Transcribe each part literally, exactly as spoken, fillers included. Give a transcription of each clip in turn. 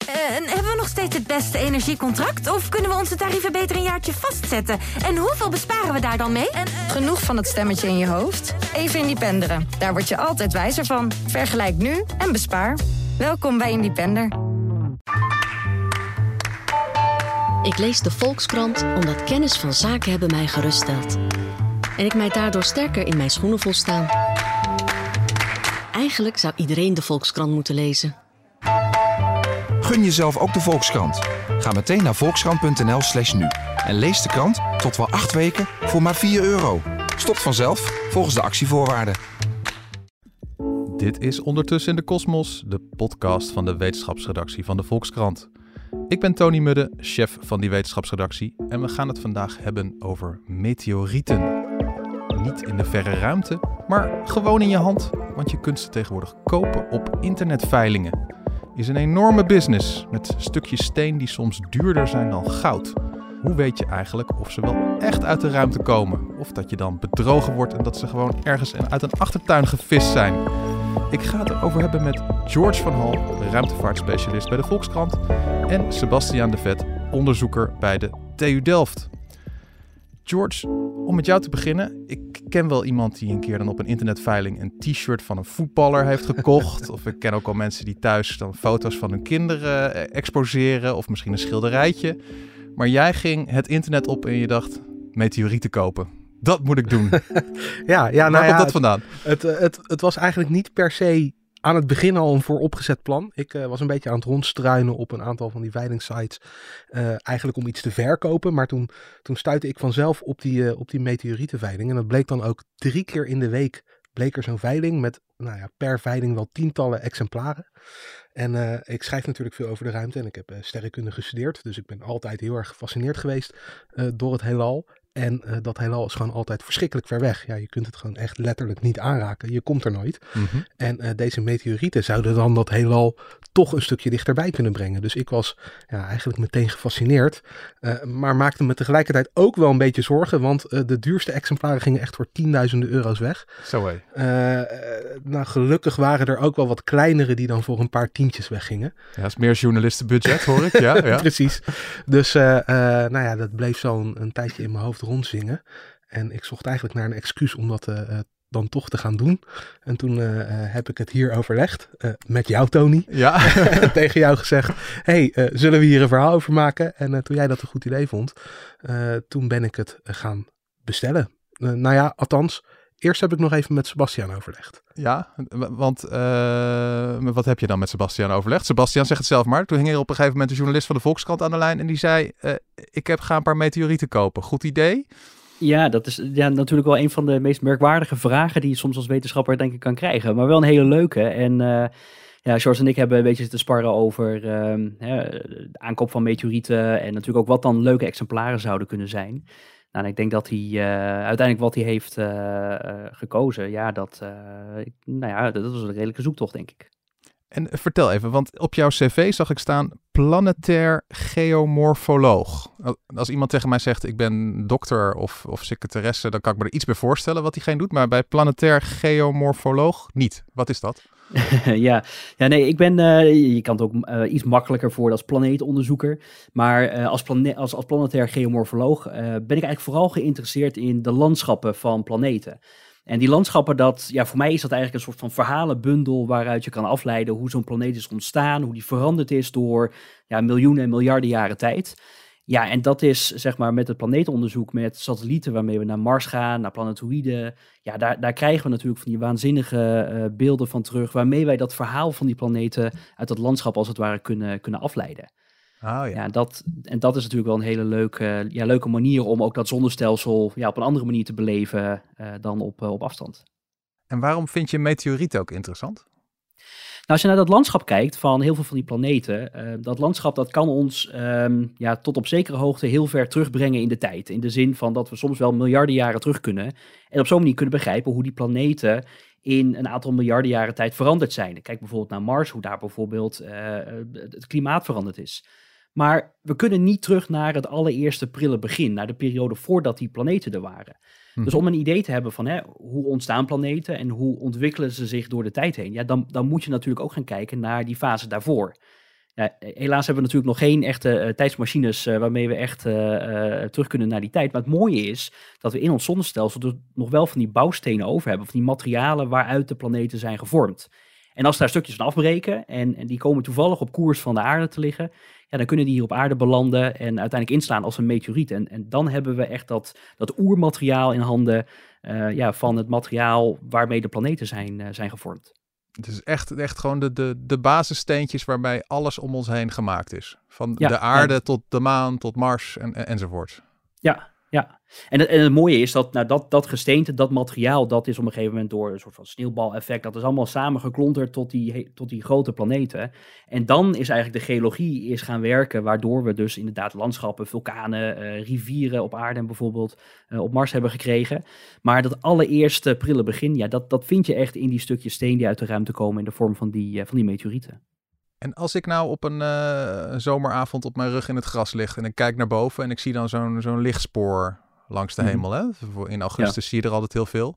Uh, en hebben we nog steeds het beste energiecontract? Of kunnen we onze tarieven beter een jaartje vastzetten? En hoeveel besparen we daar dan mee? En, uh... Genoeg van het stemmetje in je hoofd? Even Independeren. Daar word je altijd wijzer van. Vergelijk nu en bespaar. Welkom bij Independer. Ik lees de Volkskrant omdat kennis van zaken hebben mij geruststelt. En ik mij daardoor sterker in mijn schoenen voel staan. Eigenlijk zou iedereen de Volkskrant moeten lezen. Gun jezelf ook de Volkskrant. Ga meteen naar volkskrant.nl slash nu. En lees de krant tot wel acht weken voor maar vier euro. Stopt vanzelf volgens de actievoorwaarden. Dit is Ondertussen in de Kosmos, de podcast van de wetenschapsredactie van de Volkskrant. Ik ben Tony Mudde, chef van die wetenschapsredactie. En we gaan het vandaag hebben over meteorieten. Niet in de verre ruimte, maar gewoon in je hand. Want je kunt ze tegenwoordig kopen op internetveilingen. Is een enorme business met stukjes steen die soms duurder zijn dan goud. Hoe weet je eigenlijk of ze wel echt uit de ruimte komen? Of dat je dan bedrogen wordt en dat ze gewoon ergens uit een achtertuin gevist zijn? Ik ga het erover hebben met George van Hal, ruimtevaartspecialist bij de Volkskrant. En Sebastiaan de Vet, onderzoeker bij de T U Delft. George, om met jou te beginnen. Ik ken wel iemand die een keer dan op een internetveiling een t-shirt van een voetballer heeft gekocht. Of ik ken ook al mensen die thuis dan foto's van hun kinderen exposeren. Of misschien een schilderijtje. Maar jij ging het internet op en je dacht, meteorieten kopen. Dat moet ik doen. ja, ja, nou Waar komt ja, dat vandaan? Het, het, het, het was eigenlijk niet per se aan het begin al een vooropgezet plan. Ik uh, was een beetje aan het rondstruinen op een aantal van die veilingsites. Uh, eigenlijk om iets te verkopen. Maar toen, toen stuitte ik vanzelf op die, uh, op die meteorietenveiling. En dat bleek dan ook drie keer in de week bleek er zo'n veiling met nou ja, per veiling wel tientallen exemplaren. En uh, ik schrijf natuurlijk veel over de ruimte en ik heb uh, sterrenkunde gestudeerd. Dus ik ben altijd heel erg gefascineerd geweest uh, door het heelal. En uh, dat heelal is gewoon altijd verschrikkelijk ver weg. Ja, je kunt het gewoon echt letterlijk niet aanraken. Je komt er nooit. Mm-hmm. En uh, deze meteorieten zouden dan dat heelal toch een stukje dichterbij kunnen brengen. Dus ik was ja, eigenlijk meteen gefascineerd. Uh, maar maakte me tegelijkertijd ook wel een beetje zorgen. Want uh, de duurste exemplaren gingen echt voor tienduizenden euro's weg. Zo hé. Uh, uh, nou, gelukkig waren er ook wel wat kleinere die dan voor een paar tientjes weggingen. Ja, dat is meer journalistenbudget, hoor ik. Ja, ja. Precies. Dus uh, uh, nou ja, dat bleef zo een, een tijdje in mijn hoofd rondzingen. En ik zocht eigenlijk naar een excuus om dat uh, uh, dan toch te gaan doen. En toen uh, uh, heb ik het hier overlegd. Uh, met jou, Tony. Ja. Tegen jou gezegd. Hey, uh, zullen we hier een verhaal over maken? En uh, toen jij dat een goed idee vond. Uh, toen ben ik het uh, gaan bestellen. Uh, nou ja, althans. Eerst heb ik nog even met Sebastiaan overlegd. Ja, want uh, wat heb je dan met Sebastiaan overlegd? Sebastiaan zegt het zelf maar. Toen hing er op een gegeven moment een journalist van de Volkskrant aan de lijn. En die zei, uh, ik heb ga een paar meteorieten kopen. Goed idee? Ja, dat is ja, natuurlijk wel een van de meest merkwaardige vragen die je soms als wetenschapper denk ik kan krijgen. Maar wel een hele leuke. En uh, ja, George en ik hebben een beetje zitten sparren over uh, ja, de aankoop van meteorieten. En natuurlijk ook wat dan leuke exemplaren zouden kunnen zijn. Nou, en ik denk dat hij uh, uiteindelijk wat hij heeft uh, uh, gekozen, ja, dat, uh, nou ja, dat was een redelijke zoektocht, denk ik. En uh, vertel even, want op jouw cv zag ik staan planetair geomorfoloog. Als iemand tegen mij zegt, ik ben dokter of, of secretaresse, dan kan ik me er iets bij voorstellen wat diegene doet. Maar bij planetair geomorfoloog niet. Wat is dat? ja. ja, nee, ik ben, uh, je kan het ook uh, iets makkelijker voor als planeetonderzoeker. Maar uh, als, plane- als, als planetair geomorfoloog uh, ben ik eigenlijk vooral geïnteresseerd in de landschappen van planeten. En die landschappen, dat, ja, voor mij is dat eigenlijk een soort van verhalenbundel waaruit je kan afleiden hoe zo'n planeet is ontstaan, hoe die veranderd is door ja, miljoenen en miljarden jaren tijd. Ja, en dat is zeg maar met het planeetonderzoek, met satellieten waarmee we naar Mars gaan, naar planetoïden. Ja, daar, daar krijgen we natuurlijk van die waanzinnige uh, beelden van terug, waarmee wij dat verhaal van die planeten uit het landschap als het ware kunnen, kunnen afleiden. Oh, ja. Ja, dat, en dat is natuurlijk wel een hele leuke, ja, leuke manier om ook dat zonnestelsel ja, op een andere manier te beleven uh, dan op, uh, op afstand. En waarom vind je meteorieten ook interessant? Nou, als je naar dat landschap kijkt van heel veel van die planeten, uh, dat landschap dat kan ons um, ja, tot op zekere hoogte heel ver terugbrengen in de tijd. In de zin van dat we soms wel miljarden jaren terug kunnen en op zo'n manier kunnen begrijpen hoe die planeten in een aantal miljarden jaren tijd veranderd zijn. Kijk bijvoorbeeld naar Mars, hoe daar bijvoorbeeld uh, het klimaat veranderd is. Maar we kunnen niet terug naar het allereerste prille begin, naar de periode voordat die planeten er waren. Hm. Dus om een idee te hebben van hè, hoe ontstaan planeten en hoe ontwikkelen ze zich door de tijd heen, ja, dan, dan moet je natuurlijk ook gaan kijken naar die fase daarvoor. Ja, helaas hebben we natuurlijk nog geen echte uh, tijdsmachines uh, waarmee we echt uh, uh, terug kunnen naar die tijd. Maar het mooie is dat we in ons zonnestelsel dus nog wel van die bouwstenen over hebben. Van die materialen waaruit de planeten zijn gevormd. En als daar stukjes van afbreken en, en die komen toevallig op koers van de aarde te liggen, ja, dan kunnen die hier op aarde belanden en uiteindelijk inslaan als een meteoriet. En, en dan hebben we echt dat, dat oermateriaal in handen uh, ja, van het materiaal waarmee de planeten zijn, uh, zijn gevormd. Het is echt, echt gewoon de, de, de basissteentjes waarbij alles om ons heen gemaakt is. Van ja, de aarde ja. tot de maan, tot Mars en, en, enzovoort. Ja, ja. En het, en het mooie is dat nou, dat, dat gesteente, dat materiaal, dat is op een gegeven moment door een soort van sneeuwbaleffect, dat is allemaal samengeklonterd tot die, tot die grote planeten. En dan is eigenlijk de geologie is gaan werken, waardoor we dus inderdaad landschappen, vulkanen, uh, rivieren op aarde en bijvoorbeeld uh, op Mars hebben gekregen. Maar dat allereerste prille begin, ja, dat, dat vind je echt in die stukjes steen die uit de ruimte komen in de vorm van die, uh, van die meteorieten. En als ik nou op een uh, zomeravond op mijn rug in het gras lig en ik kijk naar boven en ik zie dan zo'n, zo'n lichtspoor langs de hemel, hè? In augustus ja. zie je er altijd heel veel.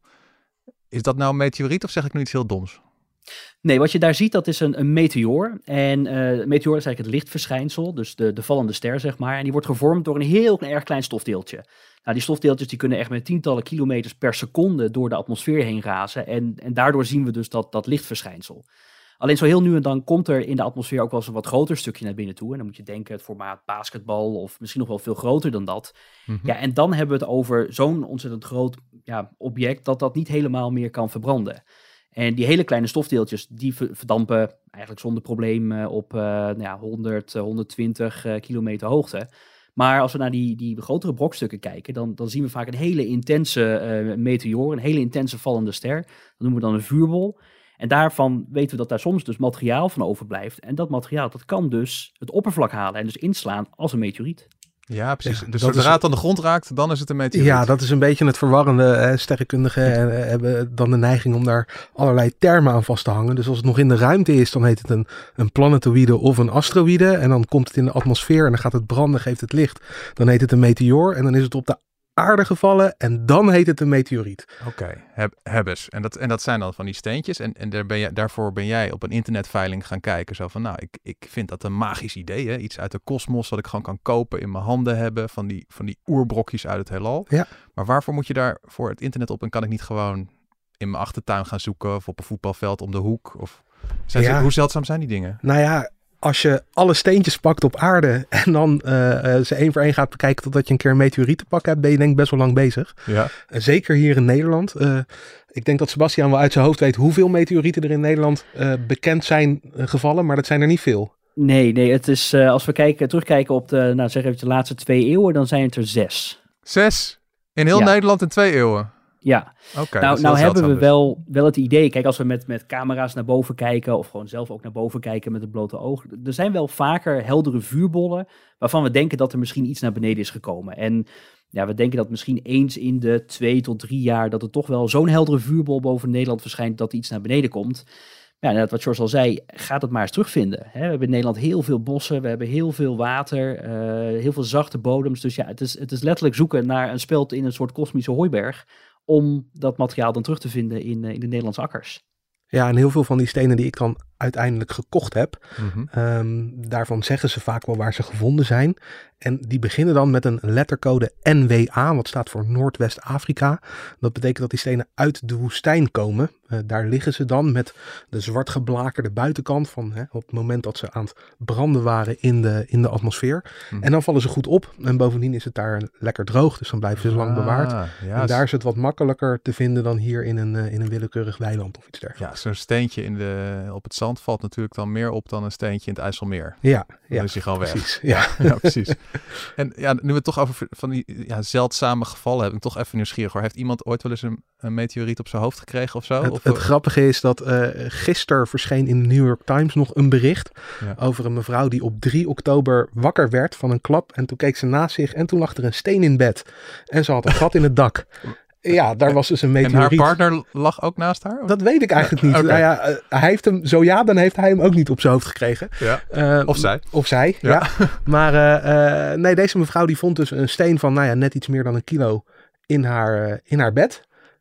Is dat nou een meteoriet of zeg ik nu iets heel doms? Nee, wat je daar ziet, dat is een, een meteoor. En uh, een meteoor is eigenlijk het lichtverschijnsel, dus de, de vallende ster, zeg maar. En die wordt gevormd door een heel erg klein stofdeeltje. Nou, die stofdeeltjes die kunnen echt met tientallen kilometers per seconde door de atmosfeer heen razen. En, en daardoor zien we dus dat, dat lichtverschijnsel. Alleen zo heel nu en dan komt er in de atmosfeer ook wel eens een wat groter stukje naar binnen toe. En dan moet je denken het formaat basketbal of misschien nog wel veel groter dan dat. Mm-hmm. Ja, en dan hebben we het over zo'n ontzettend groot ja, object dat dat niet helemaal meer kan verbranden. En die hele kleine stofdeeltjes die verdampen eigenlijk zonder probleem op uh, nou ja, honderd, honderdtwintig uh, kilometer hoogte. Maar als we naar die, die grotere brokstukken kijken, dan, dan zien we vaak een hele intense uh, meteoor, een hele intense vallende ster. Dat noemen we dan een vuurbol. En daarvan weten we dat daar soms dus materiaal van overblijft. En dat materiaal, dat kan dus het oppervlak halen en dus inslaan als een meteoriet. Ja, precies. Ja, dus zodra is... het aan de grond raakt, dan is het een meteoriet. Ja, dat is een beetje het verwarrende. Eh, sterrenkundigen eh, hebben dan de neiging om daar allerlei termen aan vast te hangen. Dus als het nog in de ruimte is, dan heet het een, een planetoïde of een asteroïde. En dan komt het in de atmosfeer en dan gaat het branden, geeft het licht. Dan heet het een meteoor en dan is het op de aarde gevallen en dan heet het een meteoriet. Oké, okay. Heb, hebbes. En dat, en dat zijn dan van die steentjes. En, en daar ben je, daarvoor ben jij op een internetveiling gaan kijken. Zo van, nou, ik, ik vind dat een magisch idee. Hè? Iets uit de kosmos wat ik gewoon kan kopen, in mijn handen hebben. Van die, van die oerbrokjes uit het heelal. Ja. Maar waarvoor moet je daar voor het internet op? En kan ik niet gewoon in mijn achtertuin gaan zoeken of op een voetbalveld om de hoek? Of zijn ja. ze, hoe zeldzaam zijn die dingen? Nou ja, als je alle steentjes pakt op aarde en dan uh, uh, ze één voor één gaat bekijken totdat je een keer een meteoriet te pakken hebt, ben je denk ik best wel lang bezig. Ja. Uh, zeker hier in Nederland. Uh, ik denk dat Sebastiaan wel uit zijn hoofd weet hoeveel meteorieten er in Nederland uh, bekend zijn uh, gevallen, maar dat zijn er niet veel. Nee, nee, het is uh, als we kijken, terugkijken op de, nou zeg even de laatste twee eeuwen, dan zijn het er zes. Zes? In heel ja. Nederland in twee eeuwen? Ja, okay, nou, nou hebben we dus. wel, wel het idee, kijk als we met, met camera's naar boven kijken of gewoon zelf ook naar boven kijken met het blote oog. Er zijn wel vaker heldere vuurbollen waarvan we denken dat er misschien iets naar beneden is gekomen. En ja, we denken dat misschien eens in de twee tot drie jaar dat er toch wel zo'n heldere vuurbol boven Nederland verschijnt dat er iets naar beneden komt. Ja, net wat George al zei, gaat het maar eens terugvinden. Hè? We hebben in Nederland heel veel bossen, we hebben heel veel water, uh, heel veel zachte bodems. Dus ja, het is, het is letterlijk zoeken naar een speld in een soort kosmische hooiberg om dat materiaal dan terug te vinden in, in de Nederlandse akkers. Ja, en heel veel van die stenen die ik dan uiteindelijk gekocht heb, Mm-hmm. um, daarvan zeggen ze vaak wel waar ze gevonden zijn. En die beginnen dan met een lettercode N W A, wat staat voor Noordwest-Afrika. Dat betekent dat die stenen uit de woestijn komen. Uh, daar liggen ze dan met de zwart geblakerde buitenkant van hè, op het moment dat ze aan het branden waren in de, in de atmosfeer. Mm. En dan vallen ze goed op. En bovendien is het daar lekker droog, dus dan blijven ze lang ah, bewaard. Ja, en daar is het wat makkelijker te vinden dan hier in een, uh, in een willekeurig weiland of iets dergelijks. Ja, zo'n steentje in de, op het zand valt natuurlijk dan meer op dan een steentje in het IJsselmeer. Ja, Dan ja, is hij gewoon precies, weg. Ja. Ja, precies. En ja, nu we het toch over van die ja, zeldzame gevallen hebben, ik toch even nieuwsgierig hoor. Heeft iemand ooit wel eens een, een meteoriet op zijn hoofd gekregen of zo? Het, of, het grappige is dat uh, gisteren verscheen in de New York Times nog een bericht ja. over een mevrouw die op drie oktober wakker werd van een klap. En toen keek ze naast zich en toen lag er een steen in bed. En ze had een gat in het dak. Ja, daar was dus een meteoriet. En haar partner lag ook naast haar? Of? Dat weet ik eigenlijk niet. Okay. Nou ja, uh, hij heeft hem, zo ja, dan heeft hij hem ook niet op zijn hoofd gekregen. Ja. Uh, of zij. Of zij, ja. ja. Maar uh, uh, nee, deze mevrouw die vond dus een steen van, nou ja, net iets meer dan een kilo in haar, uh, in haar bed.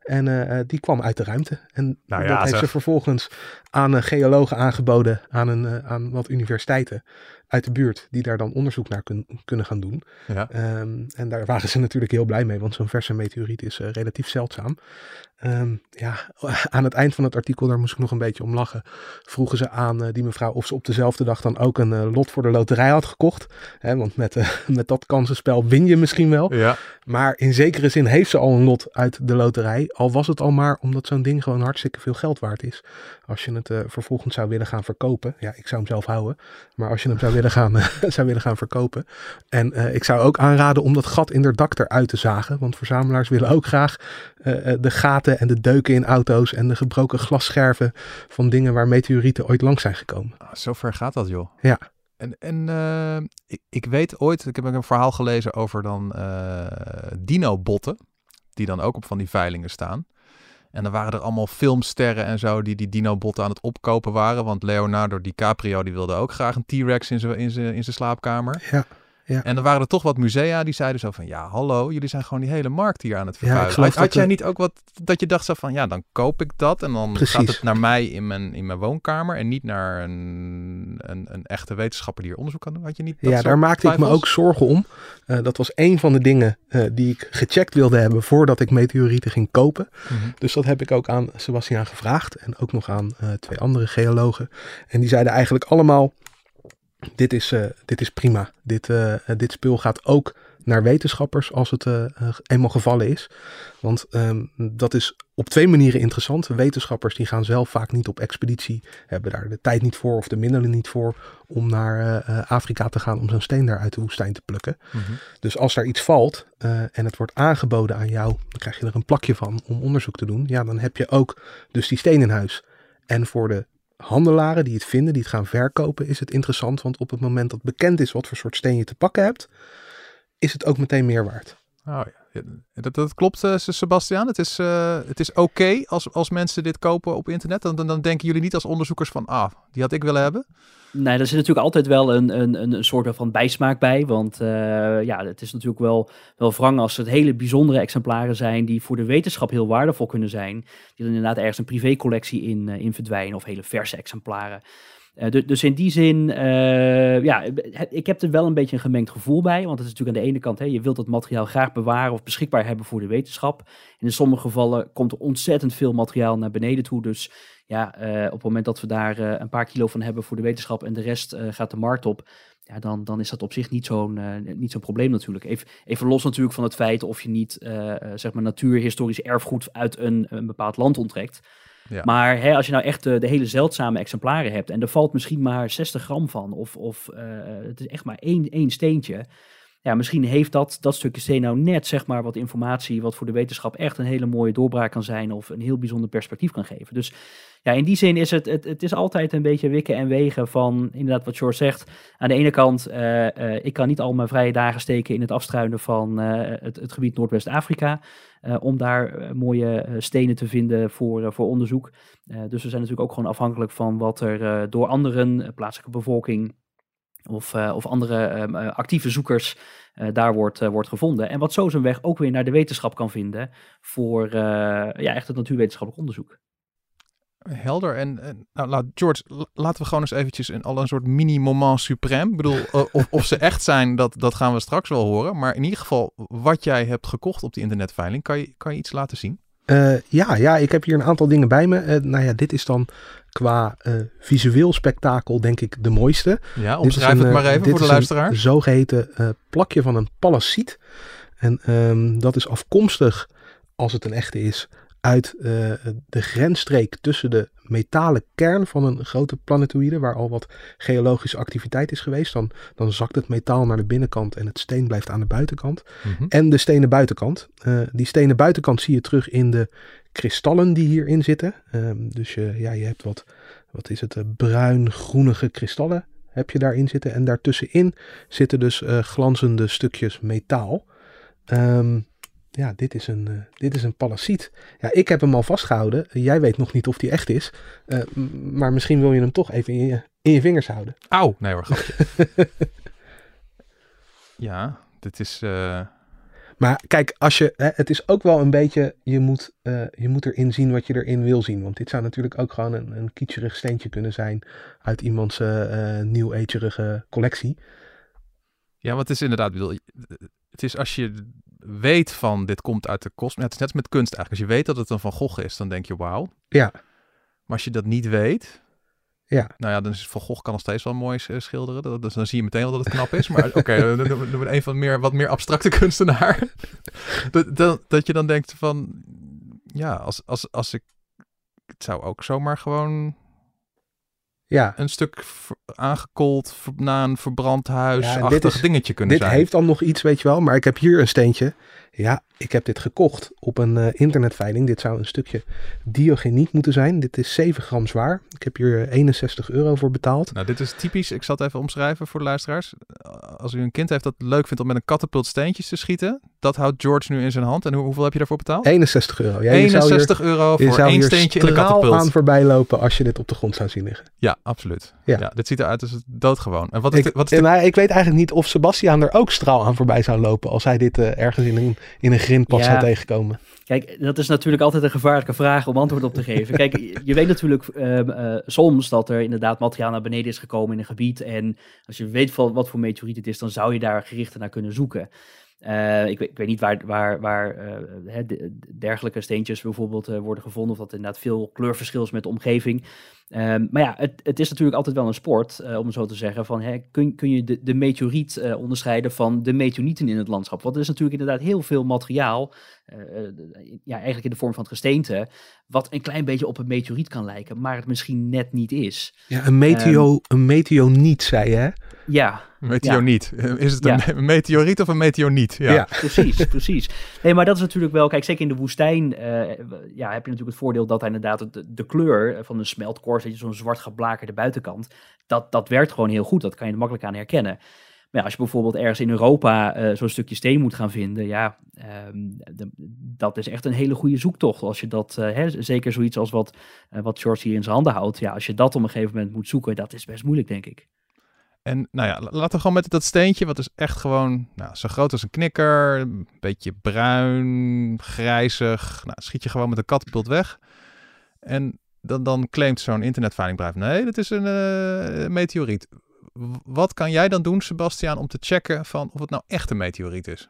En uh, die kwam uit de ruimte. En nou ja, dat heeft zeg. ze vervolgens aan uh, geologen aangeboden, aan, een, uh, aan wat universiteiten uit de buurt, die daar dan onderzoek naar kun, kunnen gaan doen. Ja. Um, en daar waren ze natuurlijk heel blij mee, want zo'n verse meteoriet is uh, relatief zeldzaam. Um, ja, aan het eind van het artikel, daar moest ik nog een beetje om lachen, vroegen ze aan uh, die mevrouw of ze op dezelfde dag dan ook een uh, lot voor de loterij had gekocht. Hè, want met, uh, met dat kansenspel win je misschien wel. Ja. Maar in zekere zin heeft ze al een lot uit de loterij. Al was het al maar omdat zo'n ding gewoon hartstikke veel geld waard is. Als je het uh, vervolgens zou willen gaan verkopen. Ja, ik zou hem zelf houden. Maar als je hem zou willen gaan, uh, zou willen gaan verkopen. En uh, ik zou ook aanraden om dat gat in de dak eruit te zagen. Want verzamelaars willen ook graag uh, de gaten en de deuken in auto's. En de gebroken glasscherven van dingen waar meteorieten ooit langs zijn gekomen. Ah, zo ver gaat dat, joh. Ja. En, en uh, ik, ik weet ooit, ik heb ook een verhaal gelezen over dan uh, dino-botten. Die dan ook op van die veilingen staan. En dan waren er allemaal filmsterren en zo die die dino-botten aan het opkopen waren. Want Leonardo DiCaprio die wilde ook graag een T-Rex in zijn in zijn in zijn slaapkamer. Ja, ja. En er waren er toch wat musea die zeiden zo van, ja hallo, jullie zijn gewoon die hele markt hier aan het vervuilen. Ja, had had jij de... niet ook wat dat je dacht zo van, ja dan koop ik dat en dan Precies. gaat het naar mij in mijn, in mijn woonkamer en niet naar een, een, een echte wetenschapper die er onderzoek kan doen. Had je niet dat ja, daar maakte twijfels? ik me ook zorgen om. Uh, dat was een van de dingen uh, die ik gecheckt wilde hebben voordat ik meteorieten ging kopen. Mm-hmm. Dus dat heb ik ook aan Sebastiaan gevraagd en ook nog aan uh, twee andere geologen. En die zeiden eigenlijk allemaal, dit is, uh, dit is prima. Dit, uh, dit spul gaat ook naar wetenschappers als het uh, eenmaal gevallen is. Want um, dat is op twee manieren interessant. Wetenschappers die gaan zelf vaak niet op expeditie, hebben daar de tijd niet voor of de middelen niet voor om naar uh, Afrika te gaan om zo'n steen daar uit de woestijn te plukken. Mm-hmm. Dus als daar iets valt uh, en het wordt aangeboden aan jou, dan krijg je er een plakje van om onderzoek te doen. Ja, dan heb je ook dus die steen in huis. En voor de handelaren die het vinden, die het gaan verkopen, is het interessant. Want op het moment dat bekend is wat voor soort steen je te pakken hebt, is het ook meteen meer waard. Oh ja, dat, dat klopt, uh, Sebastiaan. Het is, uh, het is oké okay als, als mensen dit kopen op internet. Dan, dan, dan denken jullie niet als onderzoekers van, ah, die had ik willen hebben. Nee, er zit natuurlijk altijd wel een, een, een soort van bijsmaak bij. Want uh, ja, het is natuurlijk wel, wel wrang als het hele bijzondere exemplaren zijn die voor de wetenschap heel waardevol kunnen zijn. Die dan inderdaad ergens een privécollectie in, uh, in verdwijnen of hele verse exemplaren. Uh, dus, dus in die zin, uh, ja, ik heb er wel een beetje een gemengd gevoel bij. Want het is natuurlijk aan de ene kant, hè, je wilt dat materiaal graag bewaren of beschikbaar hebben voor de wetenschap. En in sommige gevallen komt er ontzettend veel materiaal naar beneden toe. Dus ja, uh, op het moment dat we daar uh, een paar kilo van hebben voor de wetenschap en de rest uh, gaat de markt op, ja, dan, dan is dat op zich niet zo'n, uh, niet zo'n probleem natuurlijk. Even, even los natuurlijk van het feit of je niet uh, uh, zeg maar natuurhistorisch erfgoed uit een, een bepaald land onttrekt. Ja. Maar hè, als je nou echt de, de hele zeldzame exemplaren hebt en er valt misschien maar zestig gram van of, of uh, het is echt maar één, één steentje. Ja, misschien heeft dat, dat stukje steen nou net zeg maar wat informatie wat voor de wetenschap echt een hele mooie doorbraak kan zijn of een heel bijzonder perspectief kan geven. Dus ja, in die zin is het, het, het is altijd een beetje wikken en wegen van inderdaad wat George zegt. Aan de ene kant, uh, uh, ik kan niet al mijn vrije dagen steken in het afstruinen van uh, het, het gebied Noordwest-Afrika. Uh, om daar uh, mooie uh, stenen te vinden voor, uh, voor onderzoek. Uh, dus we zijn natuurlijk ook gewoon afhankelijk van wat er uh, door anderen, uh, plaatselijke bevolking of, uh, of andere uh, actieve zoekers uh, daar wordt, uh, wordt gevonden. En wat zo zijn weg ook weer naar de wetenschap kan vinden voor uh, ja, echt het natuurwetenschappelijk onderzoek. Helder. En, en nou, nou, George, laten we gewoon eens eventjes in al een soort mini-moment suprême. Ik bedoel, uh, of, of ze echt zijn, dat, dat gaan we straks wel horen. Maar in ieder geval, wat jij hebt gekocht op die internetveiling, kan je, kan je iets laten zien? Uh, ja, ja, ik heb hier een aantal dingen bij me. Uh, nou ja, dit is dan qua uh, visueel spektakel denk ik de mooiste. Ja, omschrijf het maar even voor de luisteraar. Dit is een zogeheten uh, plakje van een palaciet. En um, dat is afkomstig, als het een echte is, uit uh, de grensstreek tussen de metalen kern van een grote planetoïde, waar al wat geologische activiteit is geweest. Dan, dan zakt het metaal naar de binnenkant en het steen blijft aan de buitenkant. Mm-hmm. En de stenen buitenkant. Uh, die stenen buitenkant zie je terug in de kristallen die hierin zitten. Uh, dus je, ja, je hebt wat, wat is het, uh, bruin-groenige kristallen heb je daarin zitten. En daartussenin zitten dus uh, glanzende stukjes metaal. Um, Ja, dit is een, uh, dit is een palaciet. Ja, ik heb hem al vastgehouden. Jij weet nog niet of die echt is. Uh, m- maar misschien wil je hem toch even in je, in je vingers houden. Auw, nee hoor, grapje. Ja, dit is... Uh... Maar kijk, als je, hè, het is ook wel een beetje, je moet, uh, je moet erin zien wat je erin wil zien. Want dit zou natuurlijk ook gewoon een, een kitscherig steentje kunnen zijn uit iemands uh, new agerige collectie. Ja, want het is inderdaad, bedoel, het is als je weet van dit komt uit de kost. Ja, het is net met kunst eigenlijk. Als je weet dat het een Van Gogh is, dan denk je wauw. Ja. Maar als je dat niet weet, ja. Nou ja, dan is Van Gogh kan nog steeds wel mooi schilderen. Dat, dus dan zie je meteen al dat het knap is. Maar oké, okay, dan doen we een van meer, wat meer abstracte kunstenaar. dat, dat, dat je dan denkt van, ja, als, als, als ik, het zou ook zomaar gewoon ja. een stuk ver, aangekoeld ver, na een verbrand huis-achtig ja, dingetje kunnen dit zijn. Dit heeft dan nog iets, weet je wel. Maar ik heb hier een steentje. Ja, ik heb dit gekocht op een uh, internetveiling. Dit zou een stukje diogeniet moeten zijn. Dit is zeven gram zwaar. Ik heb hier eenenzestig euro voor betaald. Nou, dit is typisch. Ik zal het even omschrijven voor de luisteraars. Als u een kind heeft dat het leuk vindt om met een katapult steentjes te schieten, dat houdt George nu in zijn hand. En hoe, hoeveel heb je daarvoor betaald? eenenzestig euro. Ja, eenenzestig hier, euro voor één steentje in de katapult. aan voorbij lopen als je dit op de grond zou zien liggen. Ja, absoluut. Ja. Ja, dit ziet eruit als het doodgewoon. En wat is ik, de, wat is de... maar ik weet eigenlijk niet of Sebastiaan er ook straal aan voorbij zou lopen als hij dit uh, ergens in een, in een grindpad ja. zou tegenkomen. Kijk, dat is natuurlijk altijd een gevaarlijke vraag om antwoord op te geven. Kijk, je weet natuurlijk uh, uh, soms dat er inderdaad materiaal naar beneden is gekomen in een gebied. En als je weet wat voor meteoriet het is, dan zou je daar gerichter naar kunnen zoeken. Uh, ik, weet, ik weet niet waar, waar, waar uh, de, dergelijke steentjes bijvoorbeeld uh, worden gevonden. Of dat inderdaad veel kleurverschil is met de omgeving. Um, maar ja, het, het is natuurlijk altijd wel een sport, uh, om het zo te zeggen. Van, hè, kun, kun je de, de meteoriet uh, onderscheiden van de meteorieten in het landschap? Want er is natuurlijk inderdaad heel veel materiaal, uh, ja, eigenlijk in de vorm van het gesteente, wat een klein beetje op een meteoriet kan lijken, maar het misschien net niet is. Ja, een meteo, um, een meteoniet, zei je, hè? Ja. Meteoriet. Ja. Is het ja. een meteoriet of een meteoriet? Ja, ja. precies, precies. Nee, maar dat is natuurlijk wel, kijk, zeker in de woestijn, uh, ja, heb je natuurlijk het voordeel dat hij inderdaad de, de kleur van een smeltkorst, dat je zo'n zwart geblakerde buitenkant, dat, dat werkt gewoon heel goed. Dat kan je er makkelijk aan herkennen. Maar ja, als je bijvoorbeeld ergens in Europa uh, zo'n stukje steen moet gaan vinden, ja, um, de, dat is echt een hele goede zoektocht. Als je dat, uh, hè, zeker zoiets als wat, uh, wat George hier in zijn handen houdt, ja, als je dat op een gegeven moment moet zoeken, dat is best moeilijk, denk ik. En nou ja, laten we gewoon met dat steentje, wat is echt gewoon nou, zo groot als een knikker, een beetje bruin, grijzig. Nou, schiet je gewoon met een katapult weg. En dan, dan claimt zo'n internetveilingbedrijf, nee, dit is een uh, meteoriet. Wat kan jij dan doen, Sebastiaan, om te checken van of het nou echt een meteoriet is?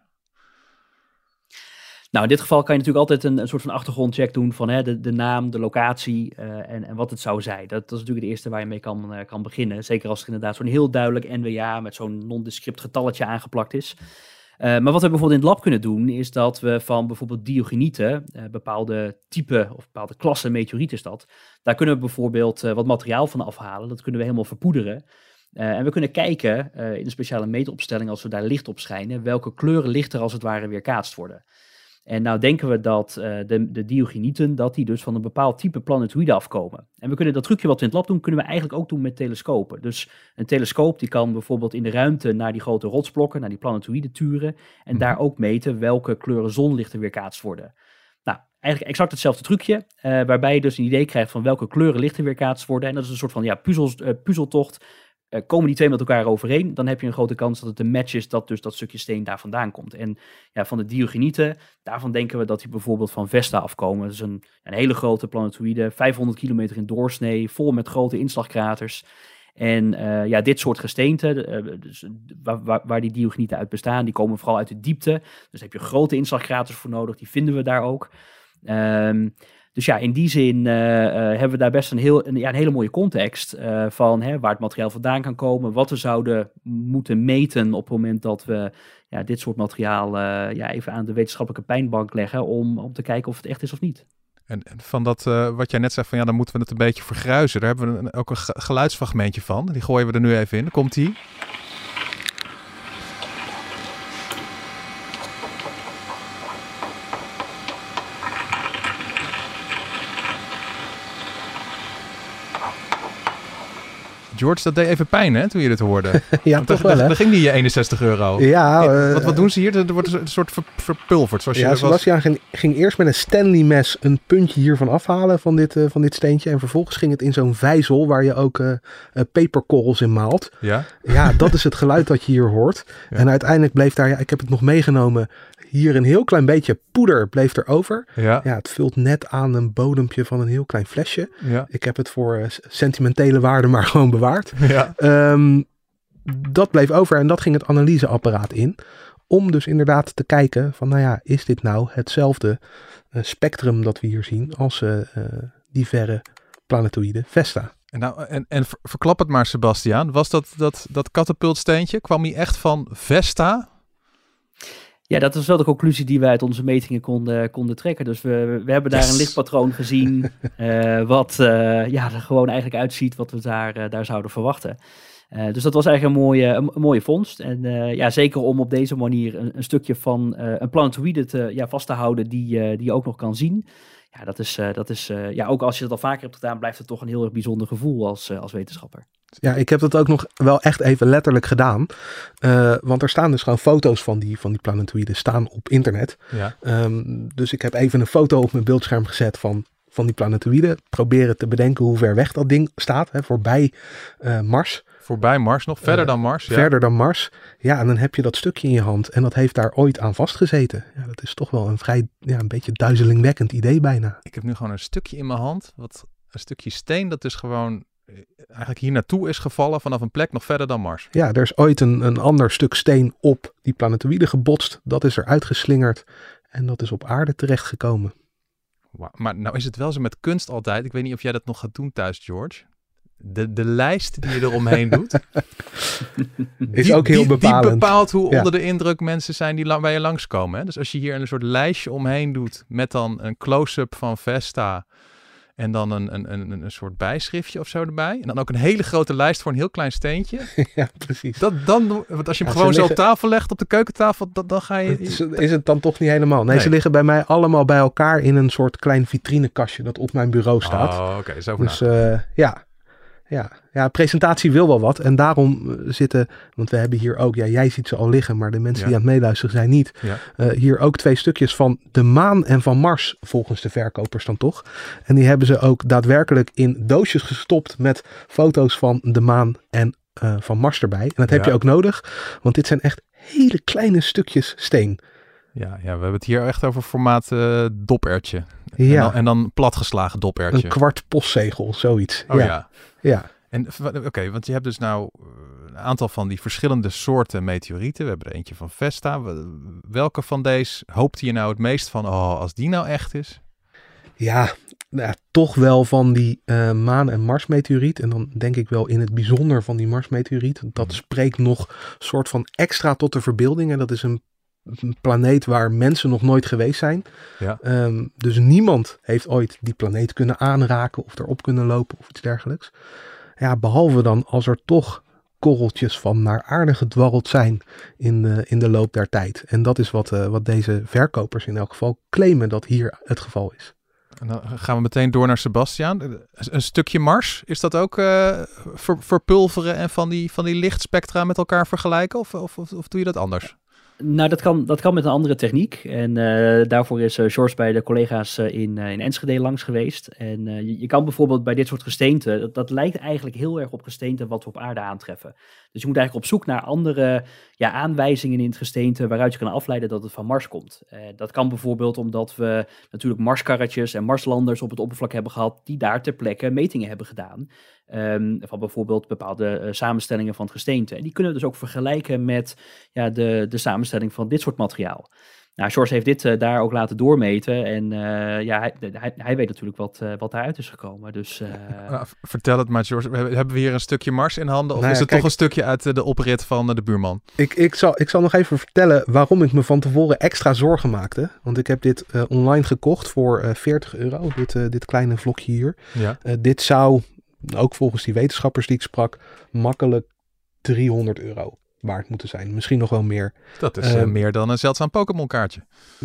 Nou, in dit geval kan je natuurlijk altijd een, een soort van achtergrondcheck doen van hè, de, de naam, de locatie uh, en, en wat het zou zijn. Dat, dat is natuurlijk het eerste waar je mee kan, uh, kan beginnen. Zeker als er inderdaad zo'n heel duidelijk N W A met zo'n nondescript getalletje aangeplakt is. Uh, maar wat we bijvoorbeeld in het lab kunnen doen, is dat we van bijvoorbeeld diogenieten, uh, bepaalde type of bepaalde klasse meteoriet is dat, daar kunnen we bijvoorbeeld uh, wat materiaal van afhalen. Dat kunnen we helemaal verpoederen. Uh, en we kunnen kijken uh, in een speciale meetopstelling, als we daar licht op schijnen, welke kleuren lichter als het ware weerkaatst worden. En nou denken we dat uh, de, de diogenieten, dat die dus van een bepaald type planetoïde afkomen. En we kunnen dat trucje wat we in het lab doen, kunnen we eigenlijk ook doen met telescopen. Dus een telescoop die kan bijvoorbeeld in de ruimte naar die grote rotsblokken, naar die planetoïden turen. En mm-hmm. daar ook meten welke kleuren zonlichten weerkaatst worden. Nou, eigenlijk exact hetzelfde trucje, uh, waarbij je dus een idee krijgt van welke kleuren lichten weerkaatst worden. En dat is een soort van ja, puzzels, uh, puzzeltocht. Uh, komen die twee met elkaar overeen, dan heb je een grote kans dat het een match is dat dus dat stukje steen daar vandaan komt. En ja, van de diogenieten, daarvan denken we dat die bijvoorbeeld van Vesta afkomen. Dat is een, een hele grote planetoïde, vijfhonderd kilometer in doorsnee, vol met grote inslagkraters. En uh, ja, dit soort gesteenten, uh, dus, waar, waar, waar die diogenieten uit bestaan, die komen vooral uit de diepte. Dus daar heb je grote inslagkraters voor nodig, die vinden we daar ook. Um, Dus ja, in die zin uh, uh, hebben we daar best een, heel, een, ja, een hele mooie context uh, van hè, waar het materiaal vandaan kan komen, wat we zouden moeten meten op het moment dat we ja, dit soort materiaal uh, ja, even aan de wetenschappelijke pijnbank leggen om, om te kijken of het echt is of niet. En, en van dat, uh, wat jij net zei, van ja, dan moeten we het een beetje vergruizen. Daar hebben we een, ook een geluidsfragmentje van. Die gooien we er nu even in. Dan komt die. George, dat deed even pijn, hè, toen je dit hoorde. Ja, want toch daar, wel, hè? Daar ging die eenenzestig euro. Ja. Uh, wat, wat doen ze hier? Er wordt een soort ver, verpulverd. Zoals ja, je Sebastiaan was... ging, ging eerst met een Stanley mes een puntje hiervan afhalen van dit, uh, van dit steentje. En vervolgens ging het in zo'n vijzel waar je ook uh, uh, peperkorrels in maalt. Ja? Ja, dat is het geluid dat je hier hoort. Ja. En uiteindelijk bleef daar, ja, ik heb het nog meegenomen, hier een heel klein beetje poeder bleef er over. Ja. Ja, het vult net aan een bodempje van een heel klein flesje. Ja. Ik heb het voor uh, sentimentele waarde maar gewoon bewaard. Ja. Um, dat bleef over en dat ging het analyseapparaat in. Om dus inderdaad te kijken van, nou ja, is dit nou hetzelfde uh, spectrum dat we hier zien als uh, uh, die verre planetoïde Vesta? En, nou, en, en verklap het maar, Sebastiaan. Was dat, dat, dat katapultsteentje, kwam die echt van Vesta? Ja, dat is wel de conclusie die we uit onze metingen konden, konden trekken. Dus we, we hebben daar yes. een lichtpatroon gezien, uh, wat uh, ja, er gewoon eigenlijk uitziet wat we daar, uh, daar zouden verwachten. Uh, dus dat was eigenlijk een mooie, een, een mooie vondst. En uh, ja, zeker om op deze manier een, een stukje van uh, een planetoïde te, ja, vast te houden die, uh, die je ook nog kan zien. Ja, dat is, uh, dat is uh, ja, ook als je dat al vaker hebt gedaan, blijft het toch een heel erg bijzonder gevoel als, uh, als wetenschapper. Ja, ik heb dat ook nog wel echt even letterlijk gedaan. Uh, want er staan dus gewoon foto's van die, van die planetoïden staan op internet. Ja. Um, dus ik heb even een foto op mijn beeldscherm gezet van, van die planetoïden. Proberen te bedenken hoe ver weg dat ding staat, hè, voorbij uh, Mars. Voorbij Mars, nog verder uh, dan Mars. Ja. Verder dan Mars. Ja, en dan heb je dat stukje in je hand. En dat heeft daar ooit aan vastgezeten. Ja, dat is toch wel een vrij, ja, een beetje duizelingwekkend idee bijna. Ik heb nu gewoon een stukje in mijn hand. Wat, een stukje steen dat dus gewoon eigenlijk hier naartoe is gevallen vanaf een plek nog verder dan Mars. Ja, er is ooit een, een ander stuk steen op die planetoïde gebotst. Dat is er uitgeslingerd. En dat is op aarde terechtgekomen. Wow. Maar nou is het wel zo met kunst altijd. Ik weet niet of jij dat nog gaat doen thuis, George. De, de lijst die je eromheen doet, is die, ook heel die, bepalend. Die bepaalt hoe ja. onder de indruk mensen zijn die lang, bij je langskomen. Hè? Dus als je hier een soort lijstje omheen doet met dan een close-up van Vesta en dan een, een, een, een soort bijschriftje of zo erbij. En dan ook een hele grote lijst voor een heel klein steentje. Ja, precies. Dat, dan, want als je hem ja, gewoon zo liggen... op tafel legt, op de keukentafel, dan, dan ga je... Is, is het dan toch niet helemaal? Nee, nee, ze liggen bij mij allemaal bij elkaar in een soort klein vitrinekastje dat op mijn bureau staat. Oh, oké. Okay, zo dus uh, ja... Ja, ja, presentatie wil wel wat. En daarom zitten, want we hebben hier ook, ja, jij ziet ze al liggen, maar de mensen ja. die aan het meeluisteren zijn niet. Ja. Uh, hier ook twee stukjes van de maan en van Mars, volgens de verkopers dan toch. En die hebben ze ook daadwerkelijk in doosjes gestopt met foto's van de maan en uh, van Mars erbij. En dat heb ja. je ook nodig, want dit zijn echt hele kleine stukjes steen. Ja, ja, we hebben het hier echt over formaat uh, dopertje. Ja. En, dan, en dan platgeslagen dopertje. Een kwart postzegel, zoiets. Oh ja. ja. ja. En oké, okay, want je hebt dus nou een aantal van die verschillende soorten meteorieten. We hebben er eentje van Vesta. Welke van deze hoopte je nou het meest van, oh, als die nou echt is? Ja, nou, toch wel van die uh, maan- en Marsmeteoriet. En dan denk ik wel in het bijzonder van die Marsmeteoriet. Dat hmm. spreekt nog soort van extra tot de verbeelding. En dat is een een planeet waar mensen nog nooit geweest zijn. Ja. Um, dus niemand heeft ooit die planeet kunnen aanraken of erop kunnen lopen of iets dergelijks. Ja, behalve dan als er toch korreltjes van naar aarde gedwarreld zijn in de, in de loop der tijd. En dat is wat, uh, wat deze verkopers in elk geval claimen dat hier het geval is. En dan gaan we meteen door naar Sebastiaan. Een stukje Mars, is dat ook uh, ver, verpulveren en van die, van die lichtspectra met elkaar vergelijken? Of, of, of, of doe je dat anders? Nou, dat kan, dat kan met een andere techniek. En uh, daarvoor is uh, George bij de collega's uh, in, uh, in Enschede langs geweest. En uh, je, je kan bijvoorbeeld bij dit soort gesteenten, dat, dat lijkt eigenlijk heel erg op gesteenten wat we op aarde aantreffen. Dus je moet eigenlijk op zoek naar andere ja, aanwijzingen in het gesteente waaruit je kan afleiden dat het van Mars komt. Uh, dat kan bijvoorbeeld omdat we natuurlijk Marskarretjes en Marslanders op het oppervlak hebben gehad die daar ter plekke metingen hebben gedaan. Um, van bijvoorbeeld bepaalde uh, samenstellingen van het gesteente. En die kunnen we dus ook vergelijken met ja, de, de samenstelling van dit soort materiaal. Nou, George heeft dit uh, daar ook laten doormeten. En uh, ja, hij, hij, hij weet natuurlijk wat, uh, wat daaruit is gekomen. Dus, uh... nou, vertel het maar, George. Hebben we hier een stukje Mars in handen? Of nou ja, is het kijk, toch een stukje uit uh, de oprit van uh, de buurman? Ik, ik, zal, ik zal nog even vertellen waarom ik me van tevoren extra zorgen maakte. Want ik heb dit uh, online gekocht voor uh, veertig euro. Dit, uh, dit kleine vlokje hier. Ja. Uh, dit zou, ook volgens die wetenschappers die ik sprak, makkelijk driehonderd euro waard moeten zijn. Misschien nog wel meer. Dat is uh, uh, meer dan een zeldzaam Pokémon kaartje.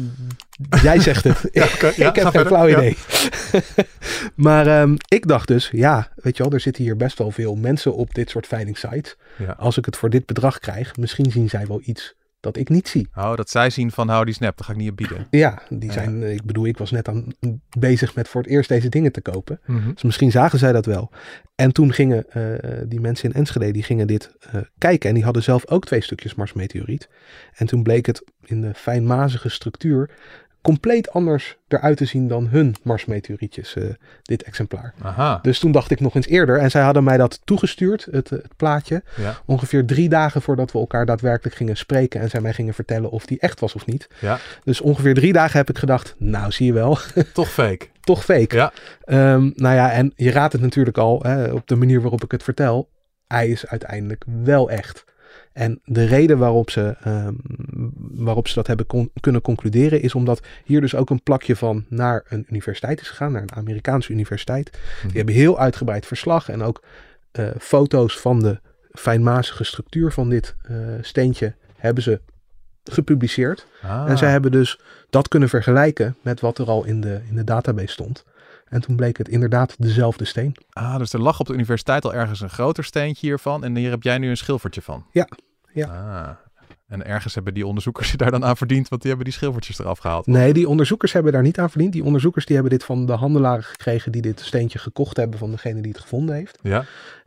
Jij zegt het. Ja, okay, ja, ik heb geen verder. flauw idee. Ja. Maar um, ik dacht dus, ja, weet je wel, er zitten hier best wel veel mensen op dit soort veilingsites. Ja. Als ik het voor dit bedrag krijg, misschien zien zij wel iets dat ik niet zie. Oh, dat zij zien van, hou die snap, daar ga ik niet op bieden. Ja, die zijn, ja. ik bedoel, ik was net aan bezig met voor het eerst deze dingen te kopen. Mm-hmm. Dus misschien zagen zij dat wel. En toen gingen uh, die mensen in Enschede, die gingen dit uh, kijken. En die hadden zelf ook twee stukjes Marsmeteoriet. En toen bleek het in de fijnmazige structuur compleet anders eruit te zien dan hun Marsmeteorietjes, uh, dit exemplaar. Aha. Dus toen dacht ik nog eens eerder, en zij hadden mij dat toegestuurd, het, het plaatje, ja. ongeveer drie dagen voordat we elkaar daadwerkelijk gingen spreken en zij mij gingen vertellen of die echt was of niet. Ja. Dus ongeveer drie dagen heb ik gedacht, nou zie je wel. Toch fake. Toch fake. Ja. Um, nou ja, en je raadt het natuurlijk al, hè, op de manier waarop ik het vertel, hij is uiteindelijk wel echt. En de reden waarop ze, um, waarop ze dat hebben kon, kunnen concluderen is omdat hier dus ook een plakje van naar een universiteit is gegaan, naar een Amerikaanse universiteit. Mm-hmm. Die hebben heel uitgebreid verslag en ook uh, foto's van de fijnmazige structuur van dit uh, steentje hebben ze gepubliceerd. Ah. En zij hebben dus dat kunnen vergelijken met wat er al in de, in de database stond. En toen bleek het inderdaad dezelfde steen. Ah, dus er lag op de universiteit al ergens een groter steentje hiervan. En hier heb jij nu een schilfertje van. Ja, ja. Ah, en ergens hebben die onderzoekers daar dan aan verdiend, want die hebben die schilfertjes eraf gehaald. Nee, die onderzoekers hebben daar niet aan verdiend. Die onderzoekers die hebben dit van de handelaren gekregen die dit steentje gekocht hebben van degene die het gevonden heeft. Ja.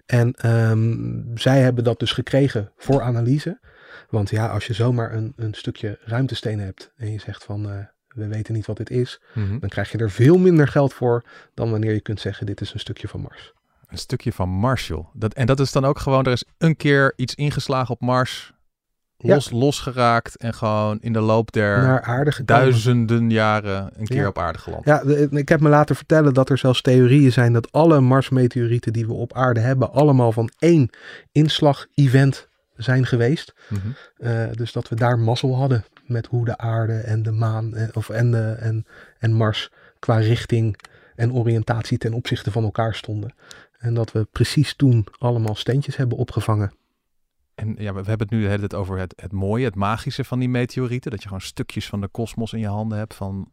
En um, zij hebben dat dus gekregen voor analyse. Want ja, als je zomaar een, een stukje ruimtesteen hebt en je zegt van... Uh, we weten niet wat dit is, mm-hmm. dan krijg je er veel minder geld voor dan wanneer je kunt zeggen, dit is een stukje van Mars. Een stukje van Mars, joh. Dat, en dat is dan ook gewoon, er is een keer iets ingeslagen op Mars, los, ja. losgeraakt en gewoon in de loop der naar aarde duizenden jaren een keer ja. op aarde geland. Ja, ik heb me laten vertellen dat er zelfs theorieën zijn dat alle Marsmeteorieten die we op aarde hebben, allemaal van één inslag-event zijn geweest. Mm-hmm. Uh, dus dat we daar mazzel hadden met hoe de aarde en de maan en, of en, de, en, en Mars qua richting en oriëntatie ten opzichte van elkaar stonden. En dat we precies toen allemaal steentjes hebben opgevangen. En ja, we hebben het nu de hele tijd over het, het mooie, het magische van die meteorieten. Dat je gewoon stukjes van de kosmos in je handen hebt van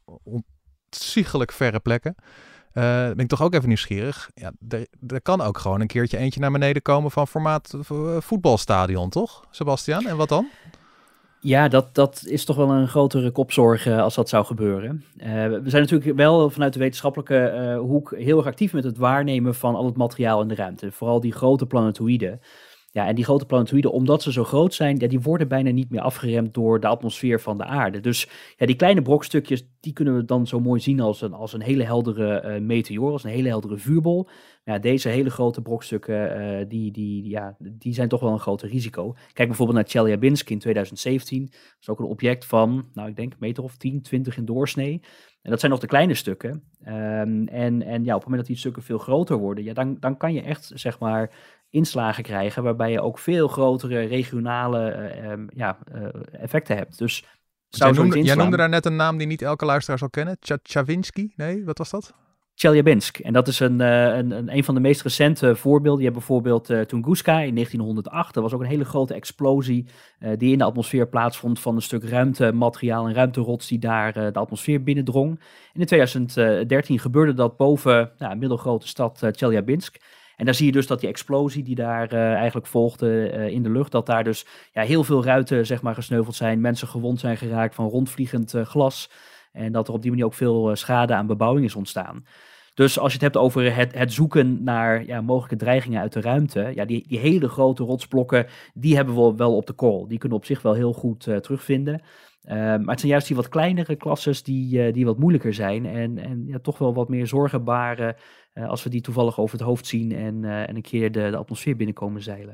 ontzaglijk verre plekken. Uh, ben ik toch ook even nieuwsgierig. Ja, er, er kan ook gewoon een keertje eentje naar beneden komen van formaat uh, voetbalstadion, toch, Sebastian? En wat dan? Ja, dat, dat is toch wel een grotere kopzorg uh, als dat zou gebeuren. Uh, we zijn natuurlijk wel vanuit de wetenschappelijke uh, hoek heel erg actief met het waarnemen van al het materiaal in de ruimte. Vooral die grote planetoïden. Ja, en die grote planetoïden, omdat ze zo groot zijn, ja, die worden bijna niet meer afgeremd door de atmosfeer van de aarde. Dus ja, die kleine brokstukjes, die kunnen we dan zo mooi zien als een, als een hele heldere uh, meteoor, als een hele heldere vuurbol. Ja, deze hele grote brokstukken, uh, die, die, ja, die zijn toch wel een groter risico. Kijk bijvoorbeeld naar Chelyabinsk in tweeduizend zeventien. Dat is ook een object van, nou ik denk een meter of tien, twintig in doorsnee. En dat zijn nog de kleine stukken. Um, en, en ja, op het moment dat die stukken veel groter worden, ja, dan, dan kan je echt, zeg maar, inslagen krijgen waarbij je ook veel grotere regionale uh, um, ja, uh, effecten hebt. Dus jij noemde, jij noemde daar net een naam die niet elke luisteraar zal kennen. Chelyabinsk? Nee, wat was dat? Chelyabinsk. En dat is een, uh, een, een, een van de meest recente voorbeelden. Je hebt bijvoorbeeld uh, Tunguska in negentienhonderdacht. Er was ook een hele grote explosie uh, die in de atmosfeer plaatsvond van een stuk ruimtemateriaal en ruimterots die daar uh, de atmosfeer binnendrong. En in tweeduizend dertien gebeurde dat boven nou, een middelgrote stad uh, Chelyabinsk. En daar zie je dus dat die explosie die daar uh, eigenlijk volgde uh, in de lucht, dat daar dus ja, heel veel ruiten zeg maar, gesneuveld zijn, mensen gewond zijn geraakt van rondvliegend uh, glas. En dat er op die manier ook veel uh, schade aan bebouwing is ontstaan. Dus als je het hebt over het, het zoeken naar ja, mogelijke dreigingen uit de ruimte, ja, die, die hele grote rotsblokken, die hebben we wel op de korrel. Die kunnen op zich wel heel goed uh, terugvinden. Uh, maar het zijn juist die wat kleinere klasses die, uh, die wat moeilijker zijn en, en ja, toch wel wat meer zorgen baren uh, als we die toevallig over het hoofd zien en, uh, en een keer de, de atmosfeer binnenkomen zeilen.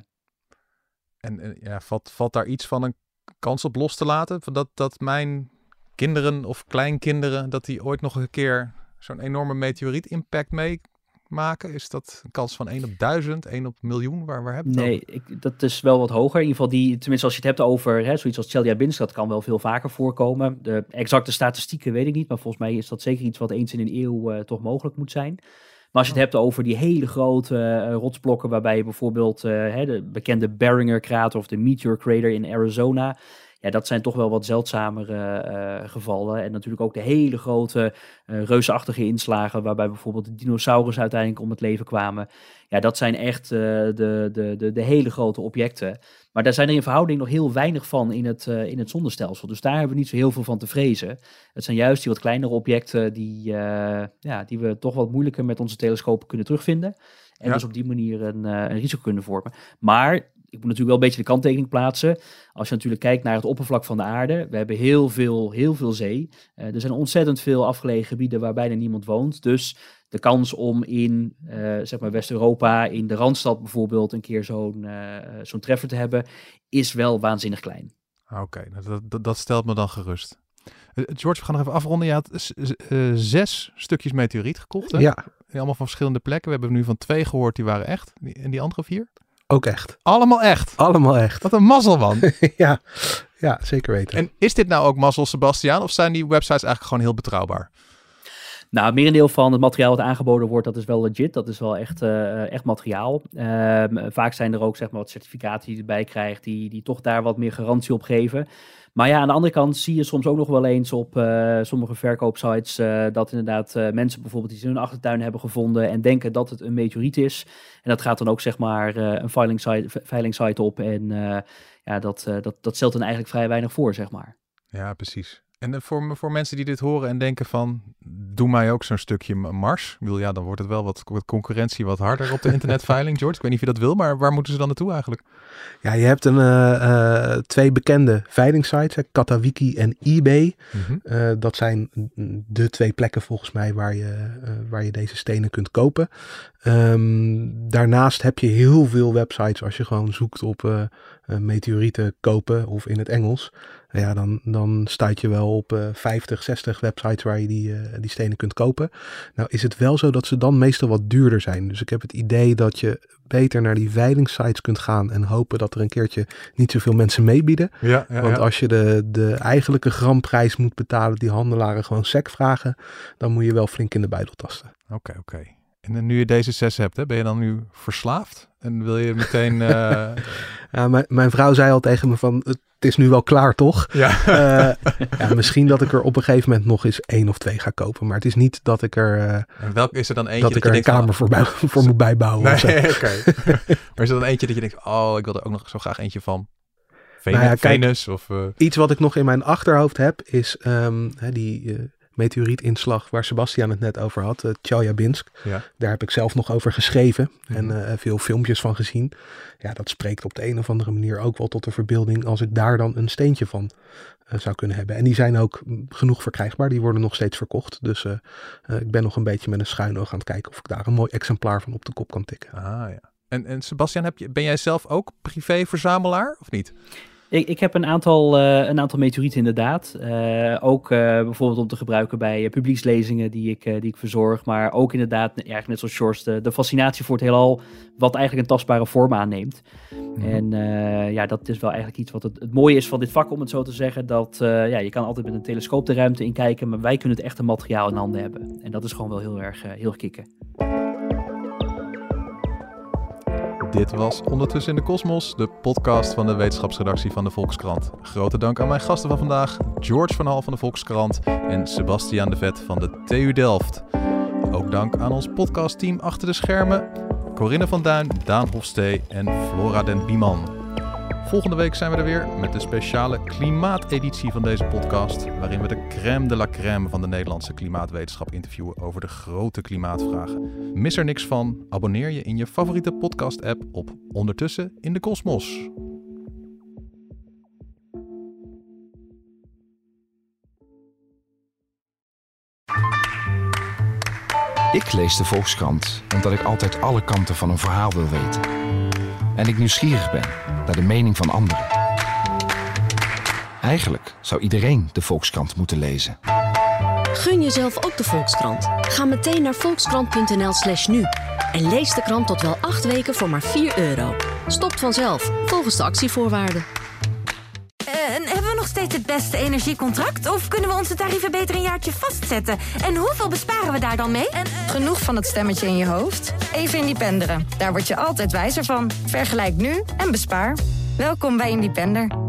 En uh, ja, valt, valt daar iets van een kans op los te laten? Dat, dat mijn kinderen of kleinkinderen, dat die ooit nog een keer zo'n enorme meteoriet-impact meemaken? Is dat een kans van één op duizend, één op miljoen? Waar, waar heb je het Nee, ik, dat is wel wat hoger. In ieder geval, die, tenminste als je het hebt over hè, zoiets als Chelyabinsk, dat kan wel veel vaker voorkomen. De exacte statistieken weet ik niet, maar volgens mij is dat zeker iets wat eens in een eeuw uh, toch mogelijk moet zijn. Maar als je het hebt over die hele grote uh, rotsblokken, waarbij je bijvoorbeeld uh, hè, de bekende Barringer-krater of de Meteor Crater in Arizona, Ja, dat zijn toch wel wat zeldzamere uh, gevallen. En natuurlijk ook de hele grote uh, reusachtige inslagen, waarbij bijvoorbeeld de dinosaurus uiteindelijk om het leven kwamen. Ja, dat zijn echt uh, de, de, de, de hele grote objecten. Maar daar zijn er in verhouding nog heel weinig van in het, uh, in het zonnestelsel. Dus daar hebben we niet zo heel veel van te vrezen. Het zijn juist die wat kleinere objecten die, uh, ja, die we toch wat moeilijker met onze telescopen kunnen terugvinden. En ja. dus op die manier een, uh, een risico kunnen vormen. Maar ik moet natuurlijk wel een beetje de kanttekening plaatsen. Als je natuurlijk kijkt naar het oppervlak van de aarde. We hebben heel veel, heel veel zee. Uh, er zijn ontzettend veel afgelegen gebieden waar bijna niemand woont. Dus de kans om in uh, zeg maar West-Europa, in de Randstad bijvoorbeeld, een keer zo'n, uh, zo'n treffer te hebben, is wel waanzinnig klein. Oké, okay, dat, dat, dat stelt me dan gerust. Uh, George, we gaan nog even afronden. Je had z- z- uh, zes stukjes meteoriet gekocht, hè? Ja. Allemaal van verschillende plekken. We hebben nu van twee gehoord, die waren echt. En die andere vier? Ook echt. Allemaal echt? Allemaal echt. Wat een mazzel, man. ja. ja, zeker weten. En is dit nou ook mazzel, Sebastiaan? Of zijn die websites eigenlijk gewoon heel betrouwbaar? Nou, het merendeel van het materiaal dat aangeboden wordt, dat is wel legit. Dat is wel echt, uh, echt materiaal. Uh, vaak zijn er ook zeg maar, wat certificaten die je erbij krijgt, die, die toch daar wat meer garantie op geven. Maar ja, aan de andere kant zie je soms ook nog wel eens op uh, sommige verkoopsites uh, dat inderdaad uh, mensen bijvoorbeeld iets in hun achtertuin hebben gevonden en denken dat het een meteoriet is. En dat gaat dan ook zeg maar uh, een veiling site, veiling site op en uh, ja, dat, uh, dat, dat stelt dan eigenlijk vrij weinig voor, zeg maar. Ja, precies. En voor, voor mensen die dit horen en denken van, doe mij ook zo'n stukje Mars. Ik bedoel, ja, dan wordt het wel wat, wat concurrentie wat harder op de internetveiling, George. Ik weet niet of je dat wil, maar waar moeten ze dan naartoe eigenlijk? Ja, je hebt een, uh, uh, twee bekende veilingsites, Katawiki en eBay. Mm-hmm. Uh, dat zijn de twee plekken volgens mij waar je, uh, waar je deze stenen kunt kopen. Um, daarnaast heb je heel veel websites als je gewoon zoekt op uh, uh, meteorieten kopen of in het Engels. Ja, dan, dan stuit je wel op uh, vijftig, zestig websites waar je die, uh, die stenen kunt kopen. Nou is het wel zo dat ze dan meestal wat duurder zijn. Dus ik heb het idee dat je beter naar die veilingsites kunt gaan en hopen dat er een keertje niet zoveel mensen meebieden. Ja, ja, Want ja. als je de, de eigenlijke gramprijs moet betalen, die handelaren gewoon sec vragen, dan moet je wel flink in de buidel tasten. Oké, okay, oké. Okay. En nu je deze zes hebt, hè, ben je dan nu verslaafd? En wil je meteen... Uh... ja, mijn, mijn vrouw zei al tegen me van, het is nu wel klaar, toch? Ja. uh, ja, misschien dat ik er op een gegeven moment nog eens één of twee ga kopen. Maar het is niet dat ik er... Uh, en welke is er dan eentje dat, dat ik er je een denkt kamer van, voor, bij, voor moet bijbouwen? Nee, oké. Okay. Maar is er dan eentje dat je denkt, oh, ik wil er ook nog zo graag eentje van? Venus, nou ja, kijk, Venus of... Uh... Iets wat ik nog in mijn achterhoofd heb, is um, hè, die... Uh, meteorietinslag waar Sebastiaan het net over had, uh, Tjeljabinsk. Ja. Daar heb ik zelf nog over geschreven Mm-hmm. en uh, veel filmpjes van gezien. Ja, dat spreekt op de een of andere manier ook wel tot de verbeelding als ik daar dan een steentje van uh, zou kunnen hebben. En die zijn ook genoeg verkrijgbaar, die worden nog steeds verkocht. Dus uh, uh, ik ben nog een beetje met een schuin oog aan het kijken of ik daar een mooi exemplaar van op de kop kan tikken. Ah ja. En, en Sebastiaan, heb je, ben jij zelf ook privé-verzamelaar of niet? Ik, ik heb een aantal, uh, een aantal meteorieten inderdaad. Uh, ook uh, bijvoorbeeld om te gebruiken bij uh, publiekslezingen die ik, uh, die ik verzorg. Maar ook inderdaad, ja, eigenlijk net zoals George, de, de fascinatie voor het heelal wat eigenlijk een tastbare vorm aanneemt. Mm-hmm. En uh, ja, dat is wel eigenlijk iets wat het, het mooie is van dit vak, om het zo te zeggen. Dat uh, ja, je kan altijd met een telescoop de ruimte in kijken, maar wij kunnen het echte materiaal in handen hebben. En dat is gewoon wel heel erg, uh, heel erg kicken. Dit was Ondertussen in de Kosmos, de podcast van de wetenschapsredactie van de Volkskrant. Grote dank aan mijn gasten van vandaag, George van Hal van de Volkskrant en Sebastiaan de Vet van de T U Delft. Ook dank aan ons podcastteam achter de schermen, Corinne van Duin, Daan Hofstee en Flora den Bieman. Volgende week zijn we er weer met de speciale klimaateditie van deze podcast, waarin we de crème de la crème van de Nederlandse klimaatwetenschap interviewen over de grote klimaatvragen. Mis er niks van, abonneer je in je favoriete podcast-app op Ondertussen in de Kosmos. Ik lees de Volkskrant omdat ik altijd alle kanten van een verhaal wil weten. En ik nieuwsgierig ben naar de mening van anderen. Eigenlijk zou iedereen de Volkskrant moeten lezen. Gun jezelf ook de Volkskrant. Ga meteen naar volkskrant.nl slash nu. En lees de krant tot wel acht weken voor maar vier euro. Stopt vanzelf, volgens de actievoorwaarden. En hebben we nog steeds het beste energiecontract? Of kunnen we onze tarieven beter een jaartje vastzetten? En hoeveel besparen we daar dan mee? En, uh... Genoeg van het stemmetje in je hoofd? Even Independeren. Daar word je altijd wijzer van. Vergelijk nu en bespaar. Welkom bij Independer.